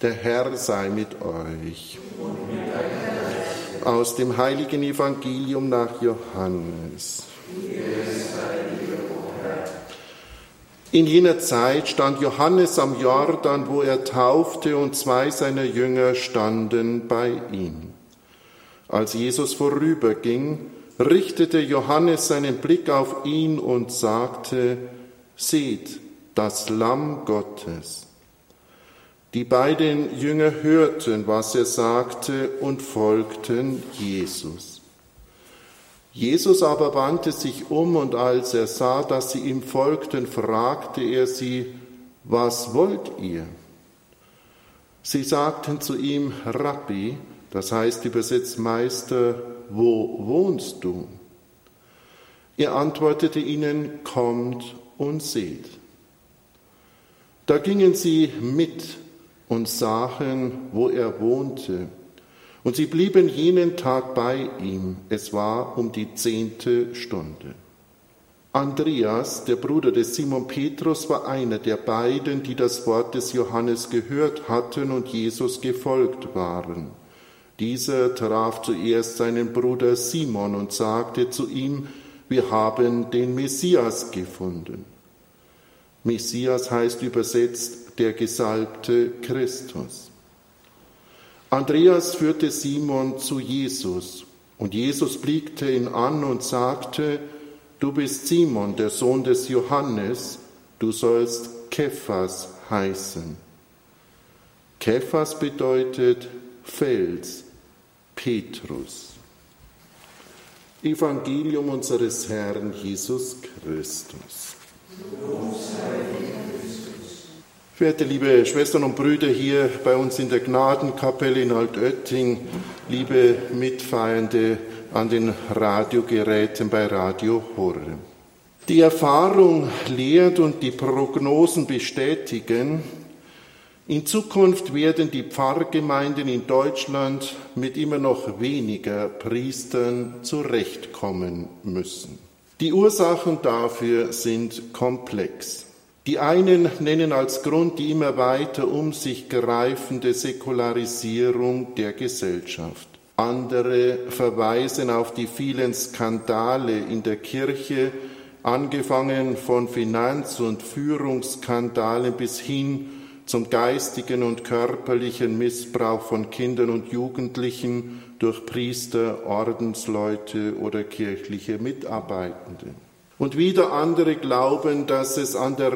Der Herr sei mit euch. Aus dem heiligen Evangelium nach Johannes. In jener Zeit stand Johannes am Jordan, wo er taufte, und 2 seiner Jünger standen bei ihm. Als Jesus vorüberging, richtete Johannes seinen Blick auf ihn und sagte: Seht, das Lamm Gottes. Die beiden Jünger hörten, was er sagte, und folgten Jesus. Jesus aber wandte sich um, und als er sah, dass sie ihm folgten, fragte er sie: Was wollt ihr? Sie sagten zu ihm: Rabbi, das heißt übersetzt Meister, wo wohnst du? Er antwortete ihnen: Kommt und seht. Da gingen sie mit und sahen, wo er wohnte. Und sie blieben jenen Tag bei ihm. Es war um die 10. Stunde. Andreas, der Bruder des Simon Petrus, war einer der beiden, die das Wort des Johannes gehört hatten und Jesus gefolgt waren. Dieser traf zuerst seinen Bruder Simon und sagte zu ihm: Wir haben den Messias gefunden. Messias heißt übersetzt der Gesalbte Christus. Andreas führte Simon zu Jesus, und Jesus blickte ihn an und sagte: Du bist Simon, der Sohn des Johannes, du sollst Kephas heißen. Kephas bedeutet Fels, Petrus. Evangelium unseres Herrn Jesus Christus. Verehrte liebe Schwestern und Brüder hier bei uns in der Gnadenkapelle in Altötting, liebe Mitfeiernde an den Radiogeräten bei Radio Horeb. Die Erfahrung lehrt und die Prognosen bestätigen: In Zukunft werden die Pfarrgemeinden in Deutschland mit immer noch weniger Priestern zurechtkommen müssen. Die Ursachen dafür sind komplex. Die einen nennen als Grund die immer weiter um sich greifende Säkularisierung der Gesellschaft. Andere verweisen auf die vielen Skandale in der Kirche, angefangen von Finanz- und Führungsskandalen bis hin zum geistigen und körperlichen Missbrauch von Kindern und Jugendlichen durch Priester, Ordensleute oder kirchliche Mitarbeitende. Und wieder andere glauben, dass es an der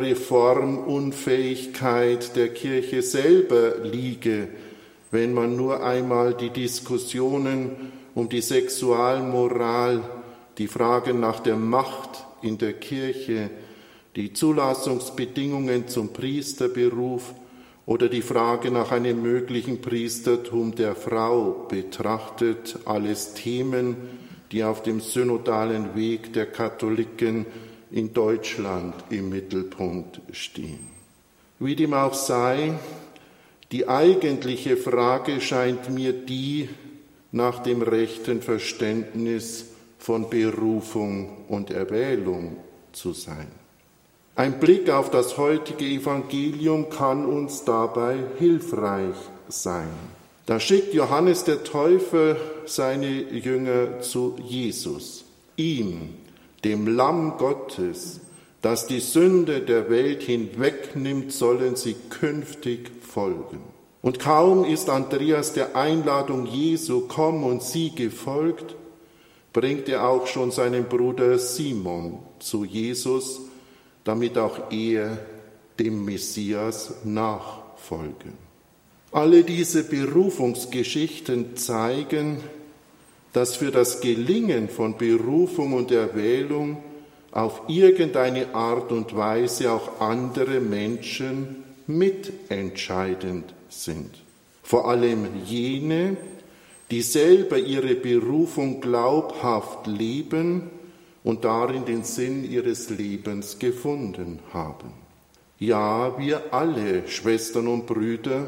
Reformunfähigkeit der Kirche selber liege, wenn man nur einmal die Diskussionen um die Sexualmoral, die Fragen nach der Macht in der Kirche, die Zulassungsbedingungen zum Priesterberuf oder die Frage nach einem möglichen Priestertum der Frau betrachtet, alles Themen, die auf dem synodalen Weg der Katholiken in Deutschland im Mittelpunkt stehen. Wie dem auch sei, die eigentliche Frage scheint mir die nach dem rechten Verständnis von Berufung und Erwählung zu sein. Ein Blick auf das heutige Evangelium kann uns dabei hilfreich sein. Da schickt Johannes der Täufer seine Jünger zu Jesus, ihm, dem Lamm Gottes, das die Sünde der Welt hinwegnimmt, sollen sie künftig folgen. Und kaum ist Andreas der Einladung Jesu, komm und sieh, gefolgt, bringt er auch schon seinen Bruder Simon zu Jesus, damit auch er dem Messias nachfolge. Alle diese Berufungsgeschichten zeigen, dass für das Gelingen von Berufung und Erwählung auf irgendeine Art und Weise auch andere Menschen mitentscheidend sind. Vor allem jene, die selber ihre Berufung glaubhaft leben und darin den Sinn ihres Lebens gefunden haben. Ja, wir alle, Schwestern und Brüder,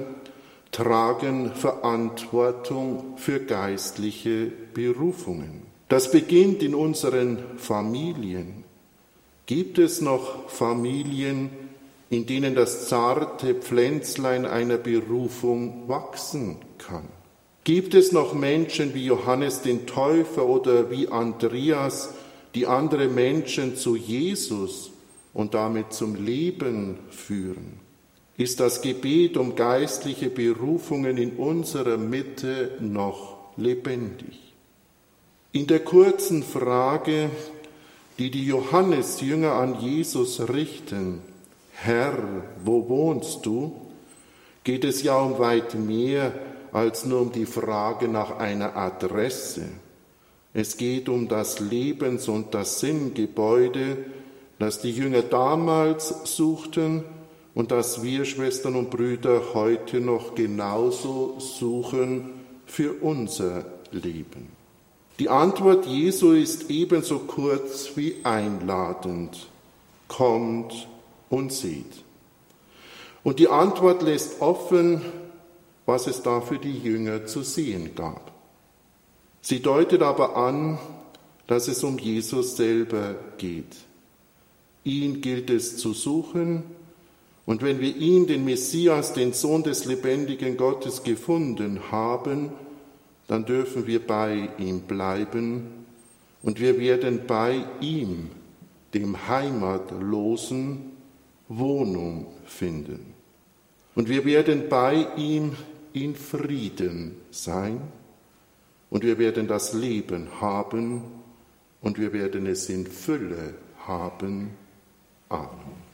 tragen Verantwortung für geistliche Berufungen. Das beginnt in unseren Familien. Gibt es noch Familien, in denen das zarte Pflänzlein einer Berufung wachsen kann? Gibt es noch Menschen wie Johannes den Täufer oder wie Andreas, die andere Menschen zu Jesus und damit zum Leben führen? Ist das Gebet um geistliche Berufungen in unserer Mitte noch lebendig? In der kurzen Frage, die die Johannesjünger an Jesus richten, Herr, wo wohnst du? Geht es ja um weit mehr als nur um die Frage nach einer Adresse. Es geht um das Lebens- und das Sinngebäude, das die Jünger damals suchten und das wir, Schwestern und Brüder, heute noch genauso suchen für unser Leben. Die Antwort Jesu ist ebenso kurz wie einladend. Kommt und seht. Und die Antwort lässt offen, was es da für die Jünger zu sehen gab. Sie deutet aber an, dass es um Jesus selber geht. Ihn gilt es zu suchen, und wenn wir ihn, den Messias, den Sohn des lebendigen Gottes, gefunden haben, dann dürfen wir bei ihm bleiben und wir werden bei ihm, dem Heimatlosen, Wohnung finden. Und wir werden bei ihm in Frieden sein und wir werden das Leben haben und wir werden es in Fülle haben. Amen.